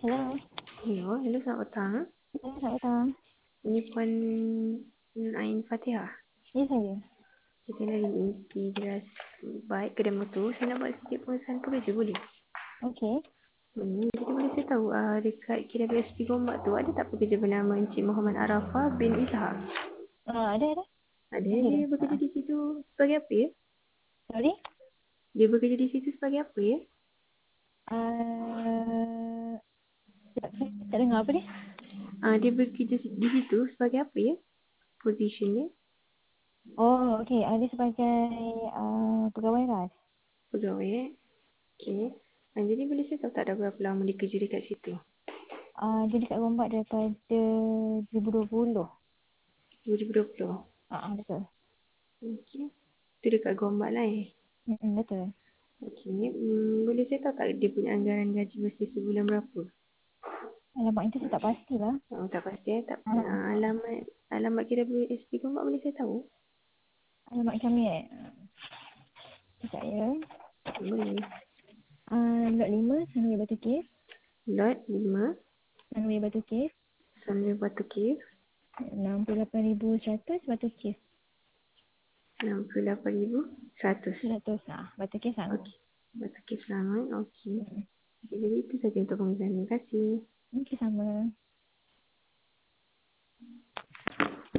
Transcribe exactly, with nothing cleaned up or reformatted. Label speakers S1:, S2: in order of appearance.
S1: Hello.
S2: Hello, hello selamat petang.
S1: Ya, selamat petang.
S2: Ini Puan Ain Fatihah.
S1: Ya, saya.
S2: Kita dari Inspirasi Baik Kedai Motor. Saya nak buat sikit pengesahan pekerja boleh?
S1: Okey.
S2: Hmm, jadi boleh saya tahu uh, dekat K W S P Gombak tu ada tak pekerja bernama Encik Muhammad Arafah bin Ishak?
S1: Uh, ada, ada.
S2: Ada,
S1: Ada dia.
S2: dia bekerja
S1: Uh,
S2: di situ sebagai apa ya?
S1: sorry?
S2: Dia bekerja di situ sebagai apa ya?
S1: Uh, tak, saya tak dengar apa dia.
S2: Uh, dia bekerja di situ sebagai apa ya? Position dia?
S1: Oh, okey. Uh, dia sebagai uh, pegawai ras.
S2: Pegawai eh? Okay. Uh, jadi boleh saya tahu tak ada berapa lama dia kerja dekat situ?
S1: Uh, dia dekat Gombak daripada dua ribu dua puluh.
S2: dua ribu dua puluh.
S1: Ah, uh, betul.
S2: Okey. Tu dekat Gombak lah eh.
S1: Mm-mm, betul.
S2: Okey. Hmm, boleh saya tahu tak dia punya anggaran gaji bersih sebulan berapa?
S1: Alamak, itu saya tak pastilah.
S2: Oh, tak pasti eh. Tak,
S1: Uh,
S2: uh, alamat alamat K W S P Gombak boleh saya tahu?
S1: alamat kami eh. Sekejap ya.
S2: Boleh.
S1: Uh, lot lima, Sunway Batu Cave.
S2: Lot lima,
S1: Sunway Batu Cave.
S2: Sunway Batu Cave,
S1: enam puluh lapan ribu seratus Batu Cave.
S2: enam puluh lapan ribu seratus.
S1: seratus. Ah, Batu Cave Selangor.
S2: Okey. Batu Cave Selangor. Okey.
S1: Mm-mm.
S2: Okay, jadi itu saja untuk pemeriksaan. Terima kasih.
S1: Okey, sama.